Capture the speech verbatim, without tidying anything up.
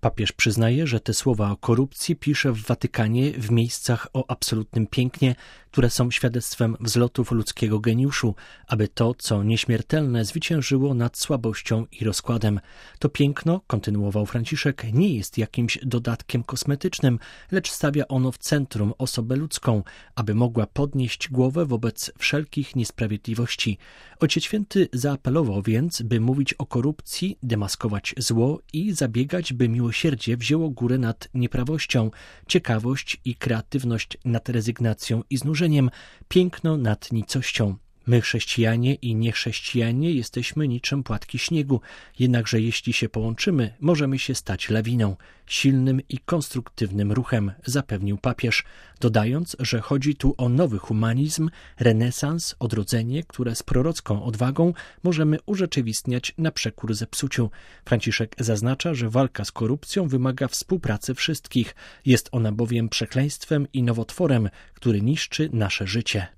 Papież przyznaje, że te słowa o korupcji pisze w Watykanie w miejscach o absolutnym pięknie, które są świadectwem wzlotów ludzkiego geniuszu, aby to, co nieśmiertelne, zwyciężyło nad słabością i rozkładem. To piękno, kontynuował Franciszek, nie jest jakimś dodatkiem kosmetycznym, lecz stawia ono w centrum osobę ludzką, aby mogła podnieść głowę wobec wszelkich niesprawiedliwości. Ojciec Święty zaapelował więc, by mówić o korupcji, demaskować zło i zabiegać, by miłosierdzie wzięło górę nad nieprawością, ciekawość i kreatywność nad rezygnacją i znużeniem, piękno nad nicością. My, chrześcijanie i niechrześcijanie, jesteśmy niczym płatki śniegu, jednakże jeśli się połączymy, możemy się stać lawiną, silnym i konstruktywnym ruchem, zapewnił papież, dodając, że chodzi tu o nowy humanizm, renesans, odrodzenie, które z prorocką odwagą możemy urzeczywistniać na przekór zepsuciu. Franciszek zaznacza, że walka z korupcją wymaga współpracy wszystkich. Jest ona bowiem przekleństwem i nowotworem, który niszczy nasze życie.